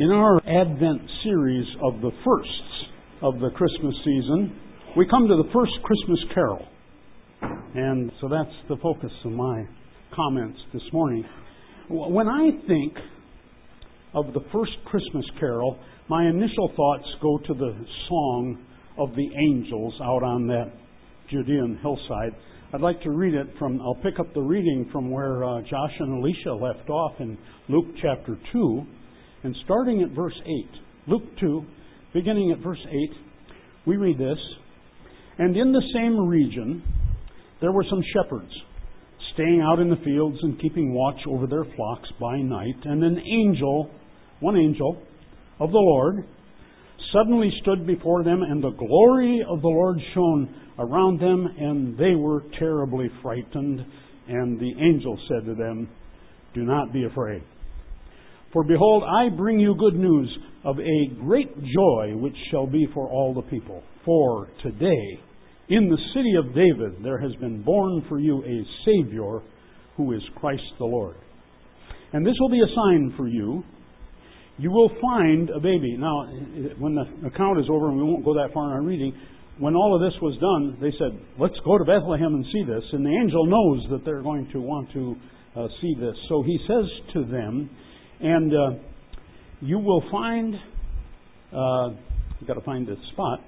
In our Advent series of the firsts of the Christmas season, we come to the first Christmas carol. And so that's the focus of my comments this morning. When I think of the first Christmas carol, my initial thoughts go to the song of the angels out on that Judean hillside. I'd like to read it I'll pick up the reading from where Josh and Alicia left off in Luke chapter 2. And starting at verse 8, Luke 2, beginning at verse 8, we read this. And in the same region, there were some shepherds staying out in the fields and keeping watch over their flocks by night. And one angel of the Lord, suddenly stood before them, and the glory of the Lord shone around them, and they were terribly frightened. And the angel said to them, "Do not be afraid. For behold, I bring you good news of a great joy which shall be for all the people. For today, in the city of David, there has been born for you a Savior, who is Christ the Lord. And this will be a sign for you. You will find a baby." Now, when the account is over, and we won't go that far in our reading, when all of this was done, they said, "Let's go to Bethlehem and see this." And the angel knows that they're going to want to see this. So he says to them, and you will find, you've got to find this spot,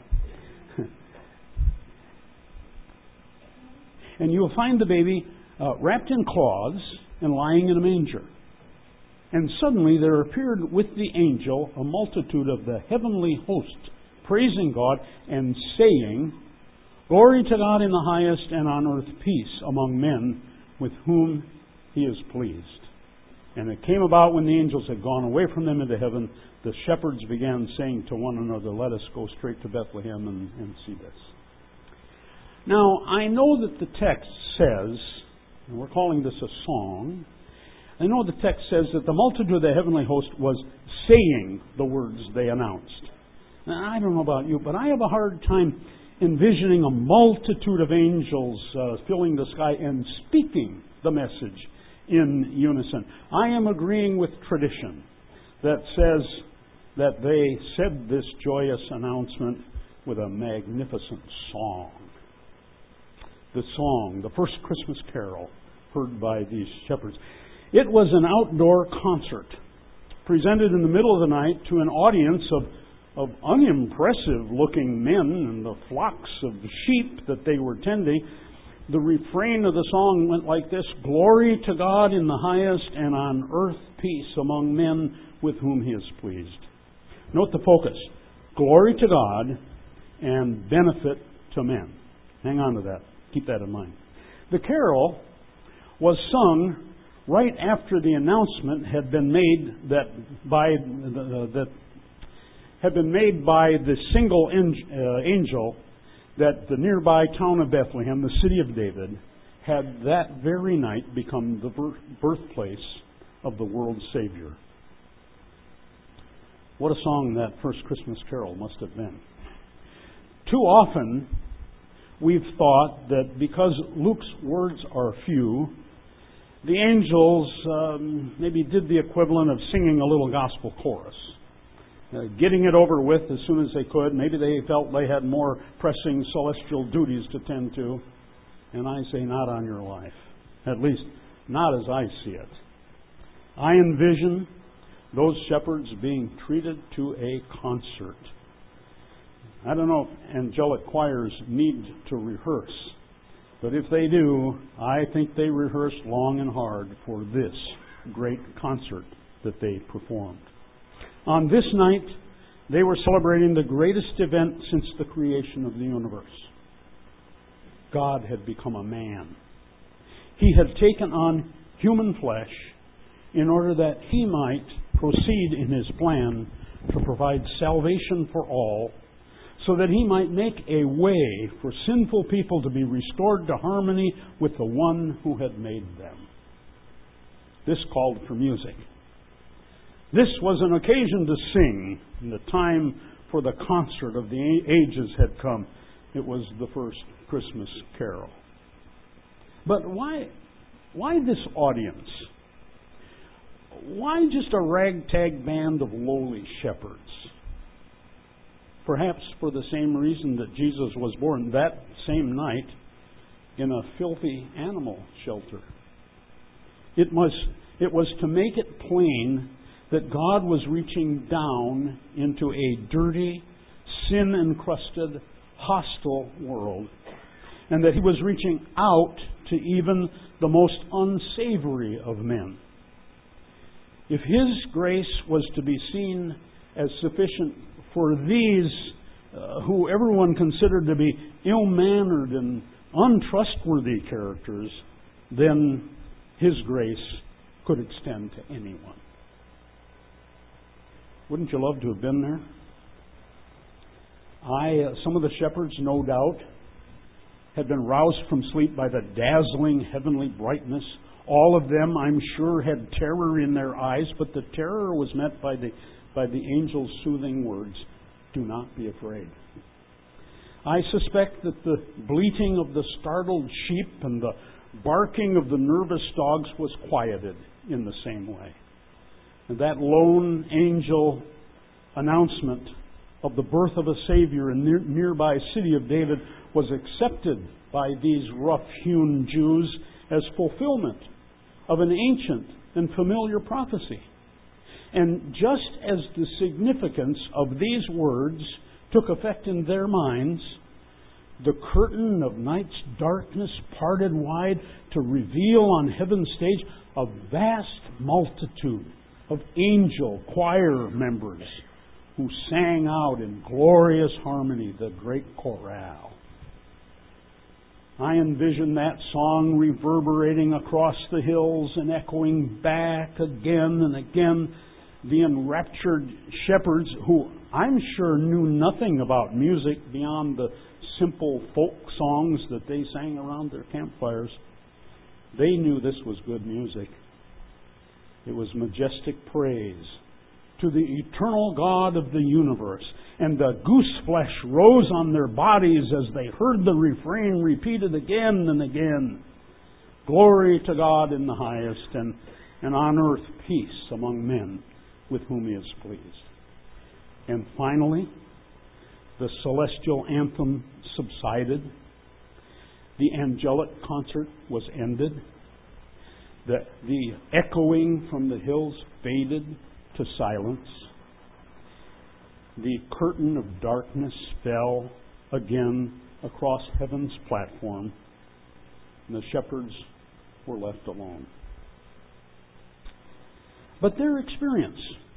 and you will find the baby wrapped in cloths and lying in a manger. And suddenly there appeared with the angel a multitude of the heavenly host, praising God and saying, "Glory to God in the highest, and on earth peace among men with whom He is pleased." And it came about when the angels had gone away from them into heaven, the shepherds began saying to one another, "Let us go straight to Bethlehem and see this." Now, I know that the text says, and we're calling this a song, I know the text says that the multitude of the heavenly host was saying the words they announced. Now, I don't know about you, but I have a hard time envisioning a multitude of angels filling the sky and speaking the message in unison. I am agreeing with tradition that says that they said this joyous announcement with a magnificent song. The song, the first Christmas carol heard by these shepherds. It was an outdoor concert presented in the middle of the night to an audience of unimpressive looking men and the flocks of sheep that they were tending. The refrain of the song went like this: "Glory to God in the highest, and on earth peace among men with whom He is pleased." Note the focus. Glory to God and benefit to men. Hang on to that. Keep that in mind. The carol was sung right after the announcement had been made that had been made by the single angel that the nearby town of Bethlehem, the city of David, had that very night become the birthplace of the world's Savior. What a song that first Christmas carol must have been. Too often, we've thought that because Luke's words are few, the angels maybe did the equivalent of singing a little gospel chorus. Getting it over with as soon as they could. Maybe they felt they had more pressing celestial duties to tend to. And I say, not on your life. At least, not as I see it. I envision those shepherds being treated to a concert. I don't know if angelic choirs need to rehearse. But if they do, I think they rehearsed long and hard for this great concert that they performed. On this night, they were celebrating the greatest event since the creation of the universe. God had become a man. He had taken on human flesh in order that He might proceed in His plan to provide salvation for all, so that He might make a way for sinful people to be restored to harmony with the One who had made them. This called for music. This was an occasion to sing, and the time for the concert of the ages had come. It was the first Christmas carol. But why this audience? why just a ragtag band of lowly shepherds? Perhaps for the same reason that Jesus was born that same night in a filthy animal shelter. It was to make it plain that God was reaching down into a dirty, sin-encrusted, hostile world, and that He was reaching out to even the most unsavory of men. If His grace was to be seen as sufficient for these who everyone considered to be ill-mannered and untrustworthy characters, then His grace could extend to anyone. Wouldn't you love to have been there? Some of the shepherds, no doubt, had been roused from sleep by the dazzling heavenly brightness. All of them, I'm sure, had terror in their eyes, but the terror was met by the angel's soothing words, "Do not be afraid." I suspect that the bleating of the startled sheep and the barking of the nervous dogs was quieted in the same way. And that lone angel announcement of the birth of a Savior in the nearby city of David was accepted by these rough-hewn Jews as fulfillment of an ancient and familiar prophecy. And just as the significance of these words took effect in their minds, the curtain of night's darkness parted wide to reveal on heaven's stage a vast multitude of angel choir members who sang out in glorious harmony the great chorale. I envision that song reverberating across the hills and echoing back again and again. The enraptured shepherds, who I'm sure knew nothing about music beyond the simple folk songs that they sang around their campfires, they knew this was good music. It was majestic praise to the eternal God of the universe. And the goose flesh rose on their bodies as they heard the refrain repeated again and again. Glory to God in the highest, and on earth peace among men with whom He is pleased. And finally, the celestial anthem subsided. The angelic concert was ended. The echoing from the hills faded to silence. The curtain of darkness fell again across heaven's platform, and the shepherds were left alone. But their experience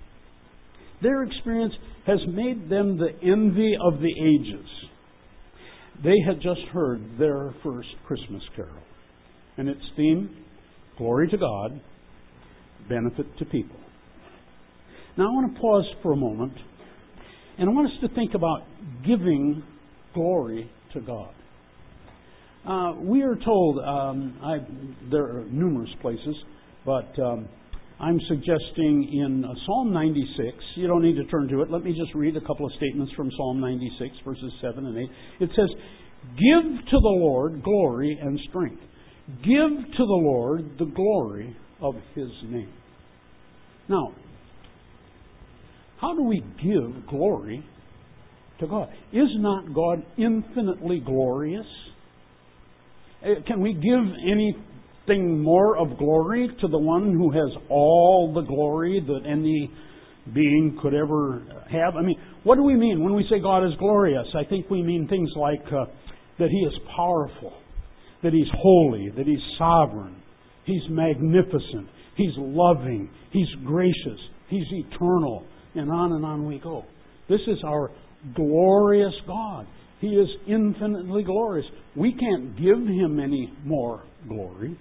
has made them the envy of the ages. They had just heard their first Christmas carol, and its theme, glory to God, benefit to people. Now I want to pause for a moment, and I want us to think about giving glory to God. We are told, there are numerous places, but I'm suggesting in Psalm 96, you don't need to turn to it, let me just read a couple of statements from Psalm 96, verses 7 and 8. It says, "Give to the Lord glory and strength. Give to the Lord the glory of His name." Now, how do we give glory to God? Is not God infinitely glorious? Can we give anything more of glory to the one who has all the glory that any being could ever have? I mean, what do we mean when we say God is glorious? I think we mean things like that He is powerful, that He's holy, that He's sovereign, He's magnificent, He's loving, He's gracious, He's eternal, and on we go. This is our glorious God. He is infinitely glorious. We can't give Him any more glory.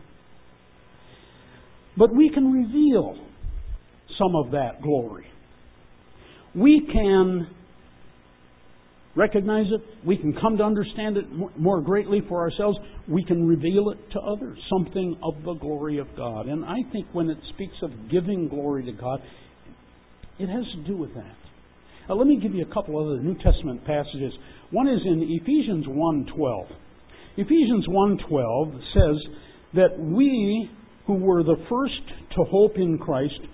But we can reveal some of that glory. We can recognize it. We can come to understand it more greatly for ourselves. We can reveal it to others, something of the glory of God. And I think when it speaks of giving glory to God, it has to do with that. Let me give you a couple other New Testament passages. One is in Ephesians 1:12. Ephesians 1:12 says that we who were the first to hope in Christ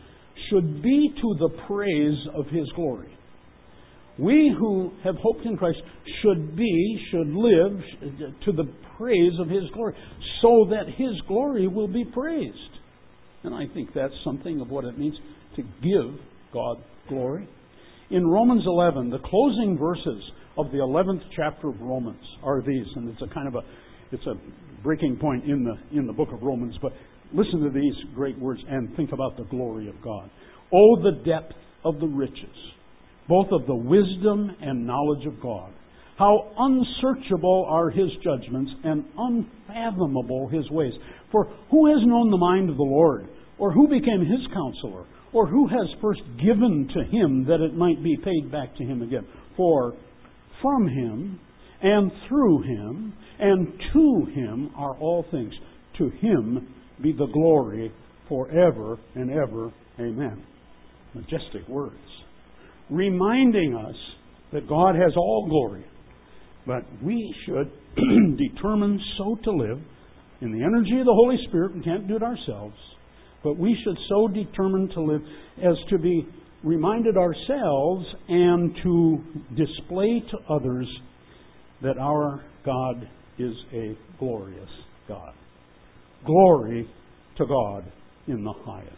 should be to the praise of His glory. We who have hoped in Christ should live to the praise of His glory, so that His glory will be praised. And I think that's something of what it means to give God glory. In Romans 11, the closing verses of the 11th chapter of Romans are these, and it's a breaking point in the book of Romans, but listen to these great words and think about the glory of God. Oh, the depth of the riches, both of the wisdom and knowledge of God. How unsearchable are His judgments and unfathomable His ways. For who has known the mind of the Lord? Or who became His counselor? Or who has first given to Him that it might be paid back to Him again? For from Him and through Him and to Him are all things. To Him be the glory forever and ever. Amen. Majestic words. Reminding us that God has all glory. But we should determine so to live in the energy of the Holy Spirit. We can't do it ourselves. But we should so determine to live as to be reminded ourselves and to display to others that our God is a glorious God. Glory to God in the highest.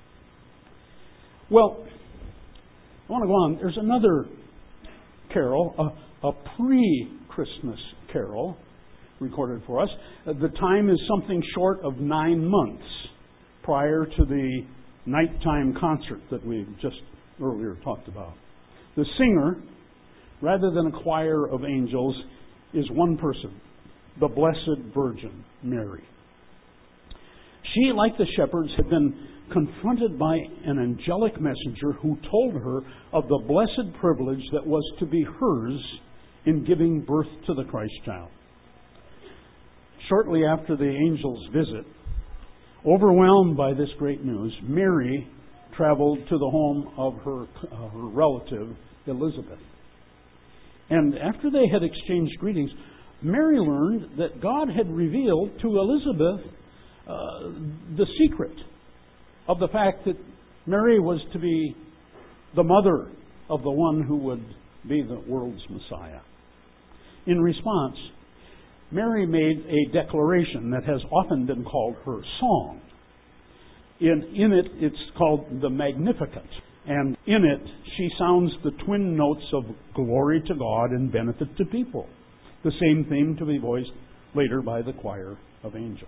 Well, I want to go on. There's another carol, a pre-Christmas carol recorded for us. The time is something short of 9 months prior to the nighttime concert that we just earlier talked about. The singer, rather than a choir of angels, is one person, the Blessed Virgin Mary. She, like the shepherds, had been confronted by an angelic messenger who told her of the blessed privilege that was to be hers in giving birth to the Christ child. Shortly after the angel's visit, overwhelmed by this great news, Mary traveled to the home of her relative, Elizabeth. And after they had exchanged greetings, Mary learned that God had revealed to Elizabeth the secret of the fact that Mary was to be the mother of the one who would be the world's Messiah. In response, Mary made a declaration that has often been called her song. In it, it's called the Magnificat. And in it, she sounds the twin notes of glory to God and benefit to people. The same theme to be voiced later by the choir of angels.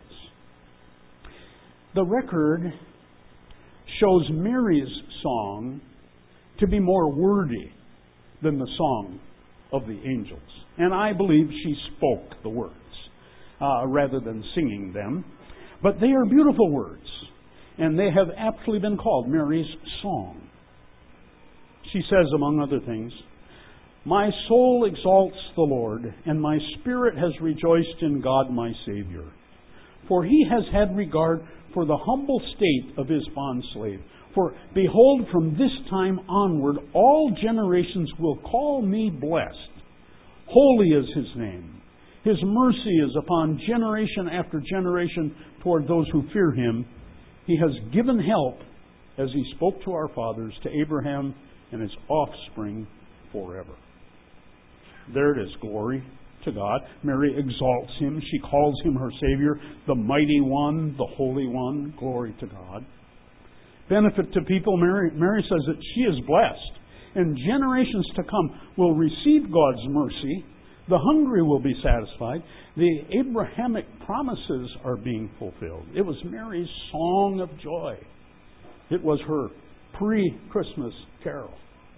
The record shows Mary's song to be more wordy than the song of the angels. And I believe she spoke the words rather than singing them. But they are beautiful words, and they have aptly been called Mary's song. She says, among other things, "My soul exalts the Lord, and my spirit has rejoiced in God my Savior. For He has had regard for the humble state of His bondslave. For behold, from this time onward, all generations will call me blessed. Holy is His name. His mercy is upon generation after generation toward those who fear Him. He has given help, as He spoke to our fathers, to Abraham and his offspring forever." There it is, glory to God. Mary exalts Him. She calls Him her Savior, the Mighty One, the Holy One. Glory to God. Benefit to people, Mary says that she is blessed, and generations to come will receive God's mercy. The hungry will be satisfied. The Abrahamic promises are being fulfilled. It was Mary's song of joy. It was her pre-Christmas carol.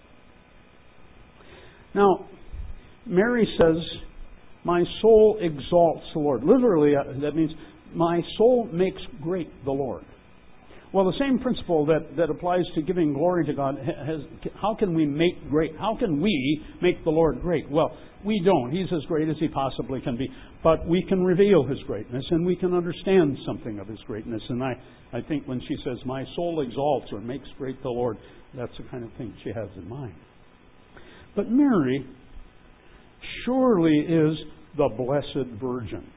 Now, Mary says, "My soul exalts the Lord." Literally, that means, my soul makes great the Lord. Well, the same principle that applies to giving glory to God how can we make the Lord great? Well, we don't. He's as great as He possibly can be. But we can reveal His greatness, and we can understand something of His greatness. And I think when she says, "My soul exalts" or "makes great the Lord," that's the kind of thing she has in mind. But Mary surely is the Blessed Virgin.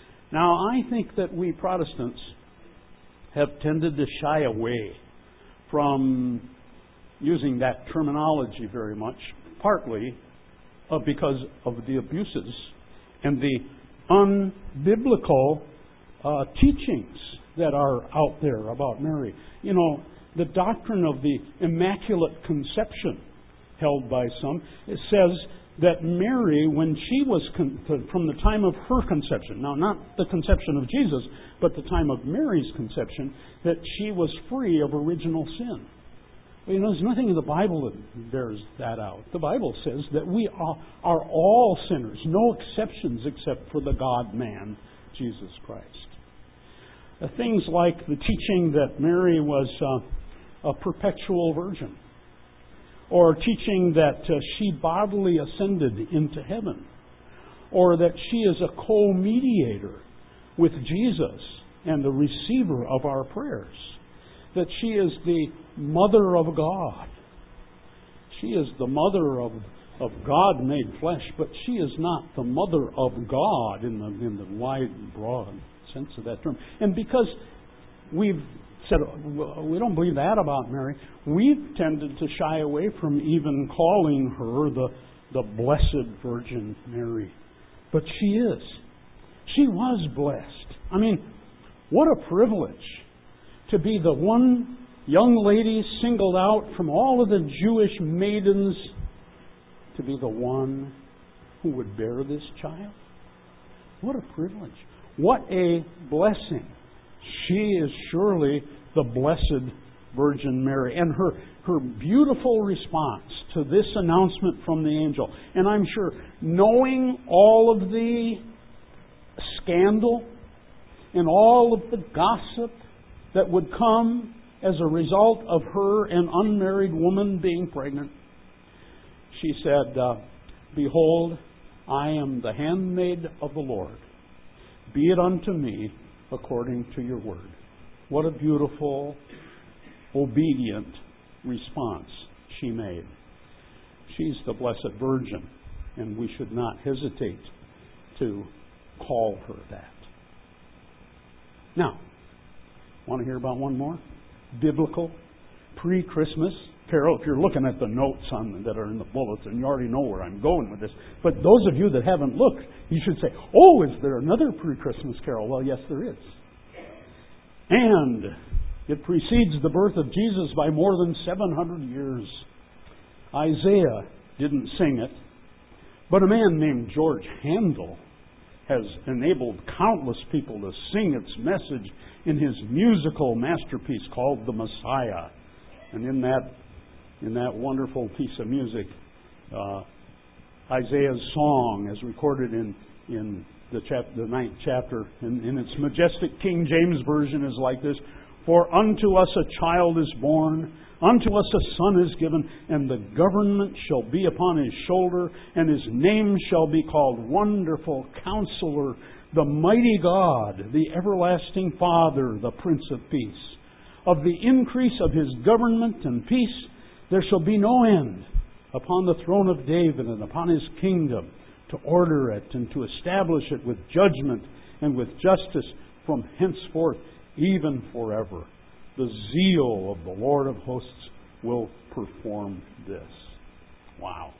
Now, I think that we Protestants have tended to shy away from using that terminology very much, partly because of the abuses and the unbiblical teachings that are out there about Mary. You know, the doctrine of the Immaculate Conception held by some, it says that Mary, when she was, from the time of her conception, now not the conception of Jesus, but the time of Mary's conception, that she was free of original sin. Well, you know, there's nothing in the Bible that bears that out. The Bible says that we are all sinners, no exceptions except for the God-man, Jesus Christ. Things like the teaching that Mary was a perpetual virgin, or teaching that she bodily ascended into heaven, or that she is a co-mediator with Jesus and the receiver of our prayers, that she is the Mother of God. She is the Mother of God made flesh, but she is not the Mother of God in the wide, broad sense of that term. And because we've said we don't believe that about Mary, we've tended to shy away from even calling her the Blessed Virgin Mary. But she is. She was blessed. I mean, what a privilege to be the one young lady singled out from all of the Jewish maidens to be the one who would bear this child. What a privilege. What a blessing. She is surely the Blessed Virgin Mary. And her beautiful response to this announcement from the angel. And I'm sure, knowing all of the scandal and all of the gossip that would come as a result of her, an unmarried woman, being pregnant, she said, "Behold, I am the handmaid of the Lord. Be it unto me according to your word." What a beautiful, obedient response she made. She's the Blessed Virgin, and we should not hesitate to call her that. Now, want to hear about one more? Biblical, pre-Christmas carol. If you're looking at the notes that are in the bulletin, you already know where I'm going with this. But those of you that haven't looked, you should say, "Oh, is there another pre-Christmas carol?" Well, yes, there is. And it precedes the birth of Jesus by more than 700 years. Isaiah didn't sing it, but a man named George Handel has enabled countless people to sing its message in his musical masterpiece called The Messiah. And in that wonderful piece of music, Isaiah's song, as recorded in the 9th chapter, in its majestic King James Version, is like this: "For unto us a child is born, unto us a son is given, and the government shall be upon his shoulder, and his name shall be called Wonderful Counselor, the Mighty God, the Everlasting Father, the Prince of Peace. Of the increase of his government and peace there shall be no end, upon the throne of David and upon his kingdom, to order it and to establish it with judgment and with justice from henceforth, even forever. The zeal of the Lord of hosts will perform this." Wow.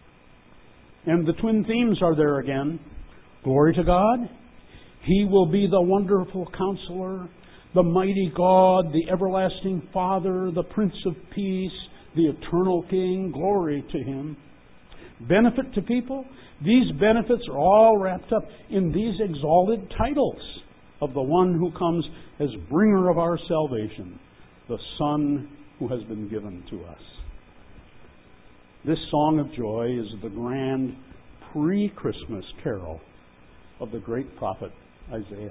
And the twin themes are there again. Glory to God. He will be the Wonderful Counselor, the Mighty God, the Everlasting Father, the Prince of Peace, the Eternal King. Glory to Him. Benefit to people. These benefits are all wrapped up in these exalted titles of the one who comes as bringer of our salvation, the Son who has been given to us. This song of joy is the grand pre-Christmas carol of the great prophet Isaiah.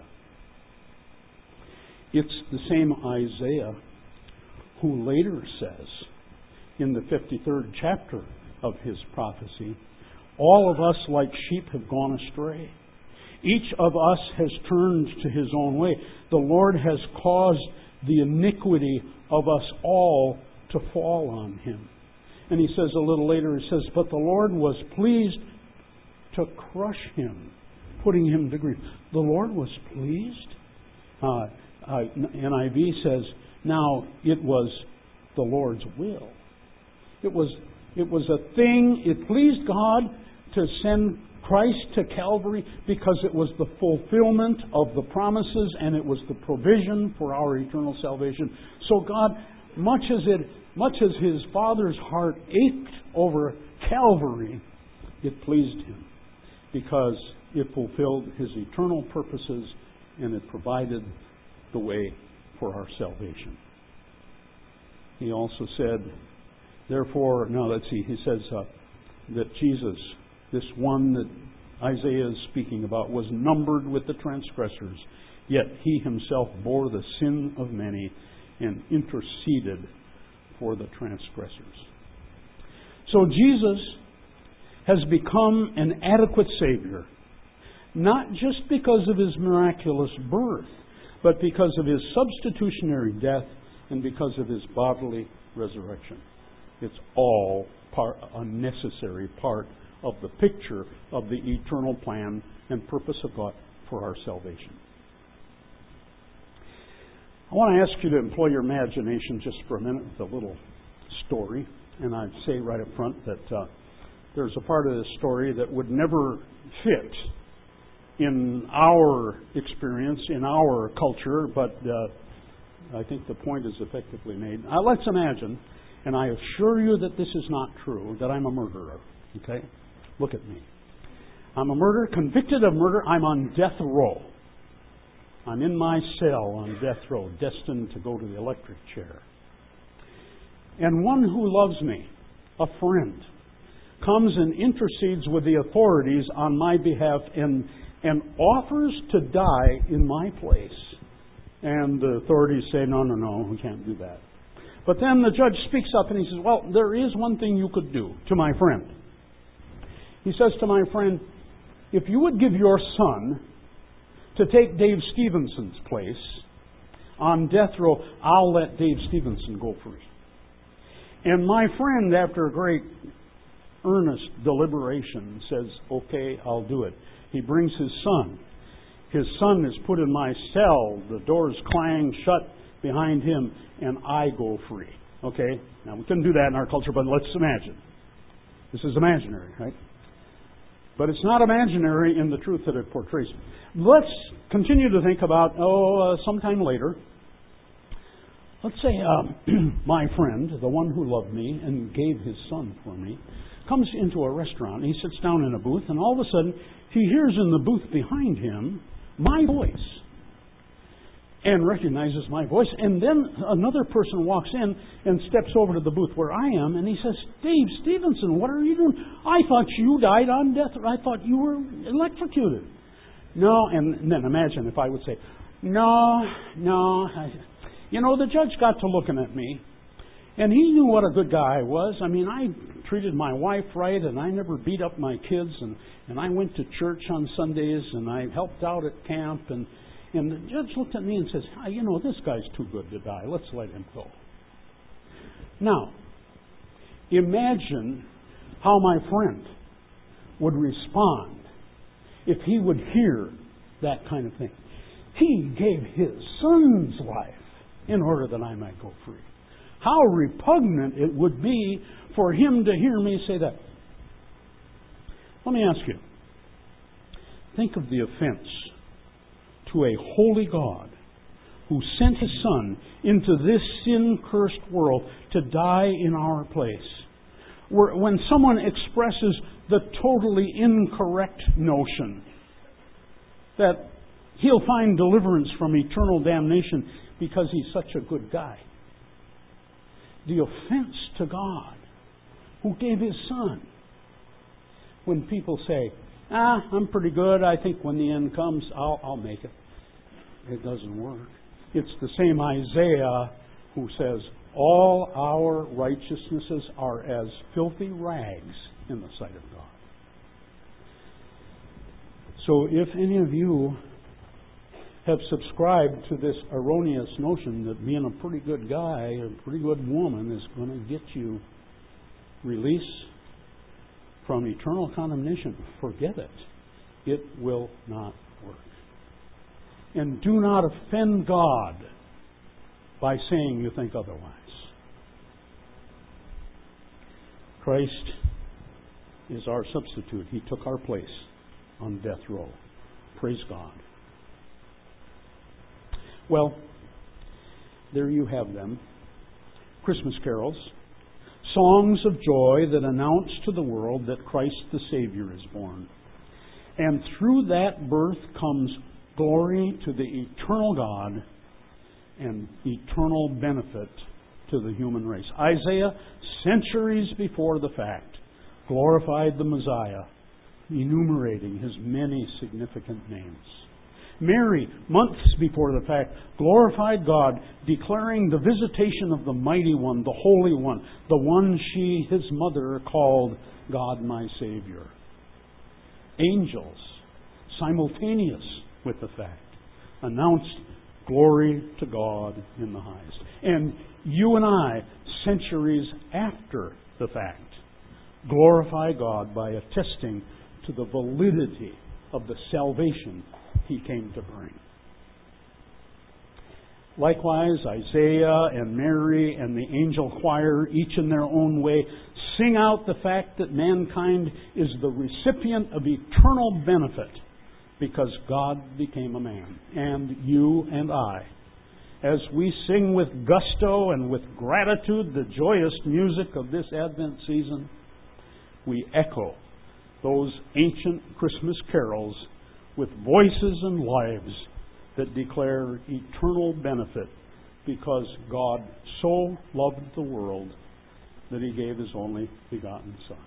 It's the same Isaiah who later says, in the 53rd chapter of his prophecy, "All of us like sheep have gone astray. Each of us has turned to his own way. The Lord has caused the iniquity of us all to fall on him." And he says a little later, he says, "But the Lord was pleased to crush him, putting him to grief." The Lord was pleased. NIV says, "Now it was the Lord's will. It was a thing, it pleased God to send Christ to Calvary because it was the fulfillment of the promises and it was the provision for our eternal salvation. So God, much as His Father's heart ached over Calvary, it pleased Him because it fulfilled His eternal purposes and it provided the way for our salvation. He also said, therefore, now let's see, he says that Jesus, this one that Isaiah is speaking about, was numbered with the transgressors, yet He Himself bore the sin of many and interceded for the transgressors. So Jesus has become an adequate Savior, not just because of His miraculous birth, but because of His substitutionary death and because of His bodily resurrection. It's all a necessary part of the picture of the eternal plan and purpose of God for our salvation. I want to ask you to employ your imagination just for a minute with a little story. And I'd say right up front that there's a part of this story that would never fit in our experience, in our culture, but I think the point is effectively made. Let's imagine, and I assure you that this is not true, that I'm a murderer. Okay? Look at me. I'm a murderer, convicted of murder. I'm on death row. I'm in my cell on death row, destined to go to the electric chair. And one who loves me, a friend, comes and intercedes with the authorities on my behalf and offers to die in my place. And the authorities say, no, we can't do that. But then the judge speaks up and he says, well, there is one thing you could do to my friend. He says to my friend, if you would give your son to take Dave Stevenson's place on death row, I'll let Dave Stevenson go free. And my friend, after a great earnest deliberation, says, okay, I'll do it. He brings his son. His son is put in my cell. The doors clang shut behind him, and I go free. Okay? Now, we couldn't do that in our culture, but let's imagine. This is imaginary, right? But it's not imaginary in the truth that it portrays. Let's continue to think about, sometime later. Let's say my friend, the one who loved me and gave his son for me, comes into a restaurant. He sits down in a booth, and all of a sudden, he hears in the booth behind him my voice and recognizes my voice. And then another person walks in and steps over to the booth where I am, and he says, Dave Stevenson, what are you doing? I thought you died on death. I thought you were electrocuted. No, and then imagine if I would say, no. The judge got to looking at me, and he knew what a good guy I was. I mean, I treated my wife right, and I never beat up my kids, and I went to church on Sundays, and I helped out at camp, and the judge looked at me and says, this guy's too good to die. Let's let him go. Now, imagine how my friend would respond if he would hear that kind of thing. He gave his son's life in order that I might go free. How repugnant it would be for him to hear me say that. Let me ask you. Think of the offense to a holy God who sent His Son into this sin-cursed world to die in our place. When someone expresses the totally incorrect notion that he'll find deliverance from eternal damnation because he's such a good guy. The offense to God who gave His Son. When people say, I'm pretty good, I think when the end comes, I'll make it. It doesn't work. It's the same Isaiah who says, all our righteousnesses are as filthy rags in the sight of God. So if any of you have subscribed to this erroneous notion that being a pretty good guy, a pretty good woman is going to get you release from eternal condemnation, forget it. It will not work. And do not offend God by saying you think otherwise. Christ is our substitute. He took our place on death row. Praise God. Well, there you have them. Christmas carols. Songs of joy that announce to the world that Christ the Savior is born. And through that birth comes glory to the eternal God and eternal benefit to the human race. Isaiah, centuries before the fact, glorified the Messiah, enumerating his many significant names. Mary, months before the fact, glorified God, declaring the visitation of the Mighty One, the Holy One, the one she, his mother, called God my Savior. Angels, simultaneous with the fact, announced glory to God in the highest. And you and I, centuries after the fact, glorify God by attesting to the validity of the salvation He came to bring. Likewise, Isaiah and Mary and the angel choir, each in their own way, sing out the fact that mankind is the recipient of eternal benefit because God became a man. And you and I, as we sing with gusto and with gratitude the joyous music of this Advent season, we echo those ancient Christmas carols with voices and lives that declare eternal benefit because God so loved the world that He gave His only begotten Son.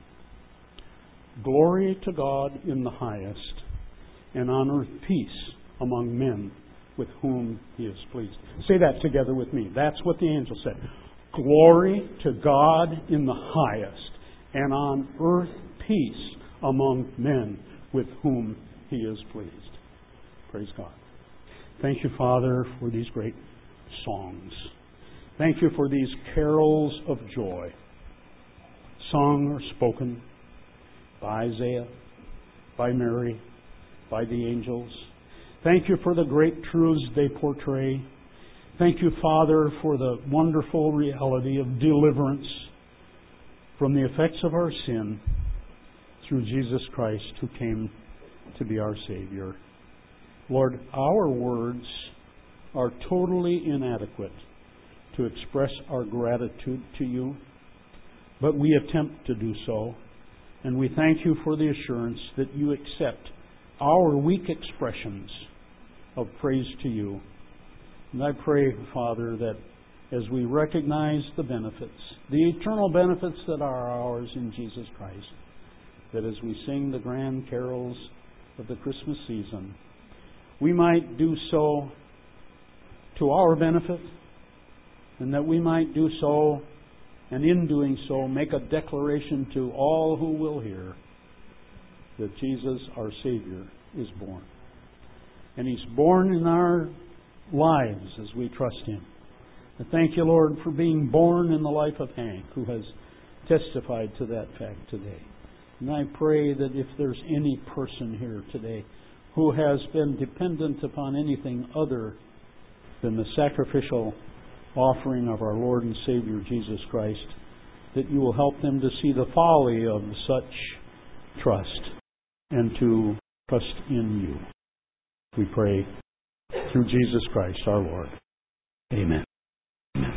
Glory to God in the highest, and on earth peace among men with whom He is pleased. Say that together with me. That's what the angel said. Glory to God in the highest, and on earth peace among men with whom He is pleased. Praise God. Thank you, Father, for these great songs. Thank you for these carols of joy, sung or spoken by Isaiah, by Mary, by the angels. Thank you for the great truths they portray. Thank you, Father, for the wonderful reality of deliverance from the effects of our sin through Jesus Christ, who came to be our Savior. Lord, our words are totally inadequate to express our gratitude to you, but we attempt to do so, and we thank you for the assurance that you accept our weak expressions of praise to you. And I pray, Father, that as we recognize the benefits, the eternal benefits that are ours in Jesus Christ, that as we sing the grand carols of the Christmas season, we might do so to our benefit, and that we might do so, and in doing so, make a declaration to all who will hear that Jesus, our Savior, is born. And He's born in our lives as we trust Him. And thank you, Lord, for being born in the life of Hank, who has testified to that fact today. And I pray that if there's any person here today who has been dependent upon anything other than the sacrificial offering of our Lord and Savior Jesus Christ, that you will help them to see the folly of such trust and to trust in you. We pray through Jesus Christ our Lord. Amen.